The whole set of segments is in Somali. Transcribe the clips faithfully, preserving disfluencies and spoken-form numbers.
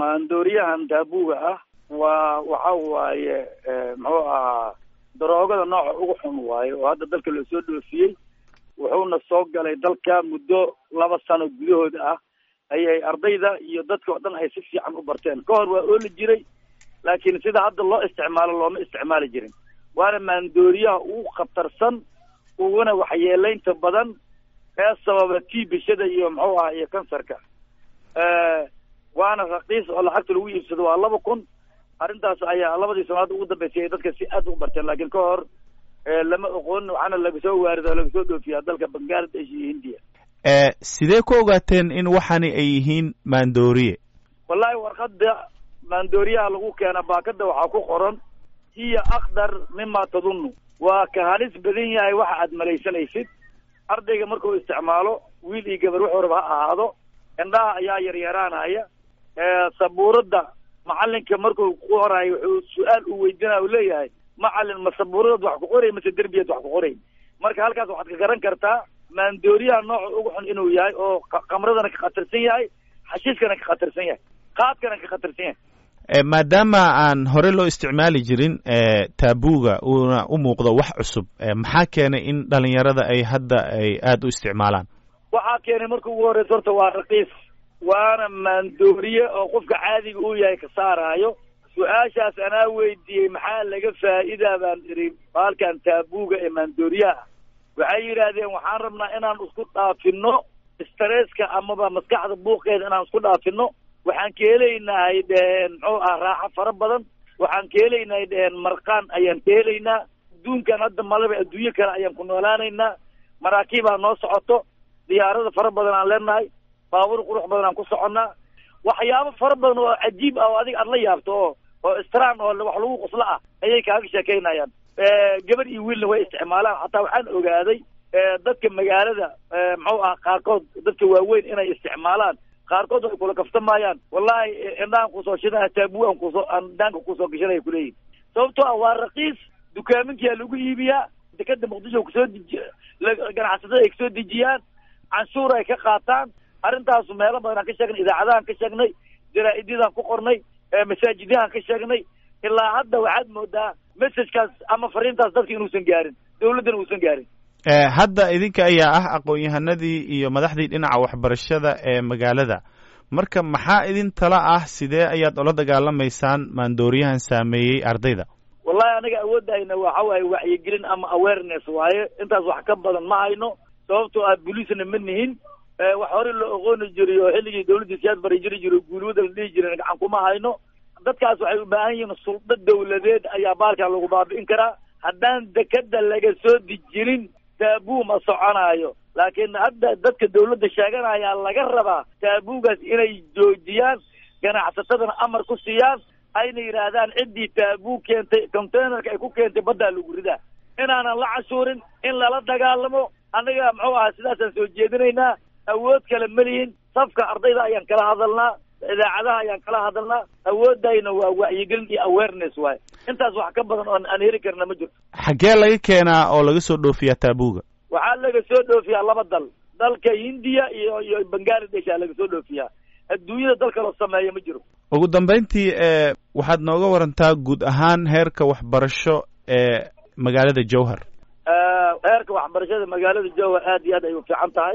maandooriyahan taabuga ah waa waxa waaye muxuu ahaa daroogada nooca ugu xun waaye oo hadda dalka loo soo dhoofiyey wuxuuna soo galay dalka muddo laba sano gudahood ah ayay ardayda iyo dadka oo dhan ay si fiican u barteen ka hor waa ooli jiray laakiin sida hadda loo isticmaalo looma isticmaali jirin waana maandooriyaha ugu khatarsan uguna waxyeelaynta badan ee sababa tiibishada iyo muxuu ahaa iyo kansarka waana raqiis oo lacagta lagu iibsado waa laba kun arrintaas ayaa labadii sanaad ugu dambeysay dadka si aad u barteen laakiin ka hor lama oqoon waxaana laga soo waarido oo laga soo dhoofiyaa dalka Bangladesh iyo India sidee ku ogaateen in waxani ay yihiin maandooriye wallahi warqada maandooriyaha lagu keena baakada waxaa ku qoran hiya akhdar mimma tadunnu waa ka halis badan yahay waxa aad malaysanaysid ardayga markuu isticmaalo wiil iyo gabar wuxuu raba ha ahaado indhaha ayaa yaryaraanaya sabuurada macalinka markuu ku qorayo wuxuu su-aal u weydiinaya uu leeyahay macalin ma sabuurad wax ku qoray mase derbiyad wax ku qoray marka halkaas waxaad ka garan kartaa maandooriyaha nooca ugu xun inuu yahay oo qamradana ka khatarsan yahay xashiiskana ka khatarsan yahay qaadkana ka khatarsan yahay maadaama aan hore loo isticmaali jirin taabuga uuna u muuqdo wax cusub maxaa keenay in dhalinyarada ay hadda ay aada u isticmaalaan waxaa keenay marka ugu horeysa horta waa raqiis waana maandooriye oo qofka caadiga uu yahay ka saaraayo su-aashaas anaa weydiiyey maxaa laga faa'iidaa baan idhi baalkan taabuga ee maandooriyaha waxay yidhaahdeen waxaan rabnaa inaan isku dhaafino stresska amaba maskaxda buuqeeda inaan isku dhaafino waxaan ka helaynahay dheheen muxuu ah raaxo fara badan waxaan ka helaynahay dheheen marqaan ayaan ka helaynaa adduunkan hadda malaba adduunyo kale ayaan ku noolaanaynaa maraakiibaa noo socoto diyaarada fara badan aan leenahay baabuur qurux badan aan ku soconnaa waxyaabo fara badan oo cajiib ah oo adiga aad la yaabto oo oo istraan oo wax lagu qoslo ah ayay kaaga sheekaynayaan gabar iyo wiilna way isticmaalaan xataa waxaan ogaaday dadka magaalada muxuu ah qaarkood dadka waaweyn inay isticmaalaan qaarkood way kula kaftamayaan wallahi indhaan kusoo shidaa taabu aan kusoo indhaanka kusoo gashanaya kuleeyihin sababtoo ah waa raqiis dukaaminkiyaa lagu iibiyaa dekada muqdisho kusoo dejiy ganacsatada ay kasoo dejiyaan canshuur ay ka qaataan arrintaasu meelo badan aan ka sheegnay idaacadahan ka sheegnay jaraa-idyadaan ku qornay masaajidyahan ka sheegnay ilaa hadda waxaad moodaa messagekaas ama fariintaas dadka inuusan gaarin dawladdana uusan gaarin hadda idinka ayaa ah aqoon-yahanadii iyo madaxdii dhinaca waxbarashada ee magaalada marka maxaa idin tala ah sidee ayaad ula dagaalamaysaan maandooriyahan saameeyey ardayda wallahi anaga awoodayna waxa waaye wacyigelin ama awareness waaye intaas wax ka badan ma hayno sababtoo ah booliisna ma nihin wax hore loo oqooni jiray oo xilligii dawladda siyaad bari jiri jiro guulwada la dhihi jiray gacan kuma hayno dadkaas waxay u baahan yihiin sulda dawladeed ayaa baalkan lagu baabi'in karaa haddaan dekada laga soo dejinin taabuu ma soconaayo laakiin hadda dadka dawladda sheeganayaa laga rabaa taabuugaas inay joojiyaan ganacsatadana amar ku siiyaan ayna yidhaahdaan ciddii taabuu keentay containerka ay ku keentay baddaa lagu ridaa inaanan la cashuurin in lala dagaalamo annaga muxuu ahaa sidaasaan soo jeedinaynaa awood kale malihin safka ardayda ayaan kala hadalnaa idaacadaha ayaan kala hadalnaa awoodayna waa wacyigelin iyo awareness waaye intaas wax ka badan oon aan heri karna ma jirto xaggee laga keenaa oo laga soo dhoofiyaa taabuga waxaa laga soo dhoofiyaa laba dal dalka hindiya iyo iyo bangladesh aa laga soo dhoofiyaa adduunyada dal kaloo sameeya ma jiro ugu dambayntii waxaad nooga warantaa guud ahaan heerka waxbarasho ee magaalada jowhar heerka waxbarashada magaalada jowhar aad iyo aad ay u fiican tahay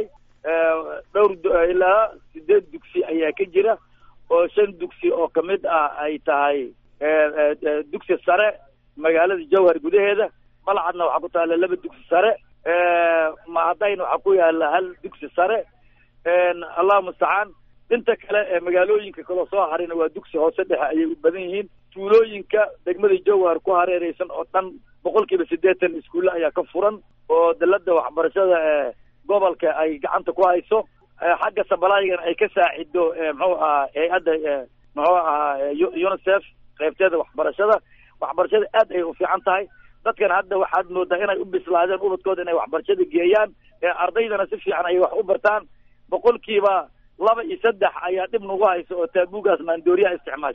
dhowr ilaa sideed dugsi ayaa ka jira oo shan dugsi oo kamid ah ay tahay dugsi sare magaalada jowhar gudaheeda balcadna waxaa ku taalla laba dugsi sare mahadayna waxaa ku yaala hal dugsi sare allahu mustacaan inta kale ee magaalooyinka kaloo soo harayna waa dugsi hoose dhexe ayay u badan yihiin tuulooyinka degmada jowhar ku hareereysan oo dhan boqol kiiba siddeetan iskuulle ayaa ka furan oo dalada waxbarashada ee gobolka ay gacanta ku hayso xagga sabalaygana ay ka saacido muxuu ahaa hay-adda muxuu ahaa unicef qaybteeda waxbarashada waxbarashada aad ay u fiican tahay dadkan hadda waxaad moodaa inay u bislaadeen ubadkooda inay waxbarashada geeyaan ardaydana si fiican ay wax u bartaan boqolkiiba laba iyo saddex ayaa dhib nagu hayso oo taabugaas maandooriyaha isticmaasha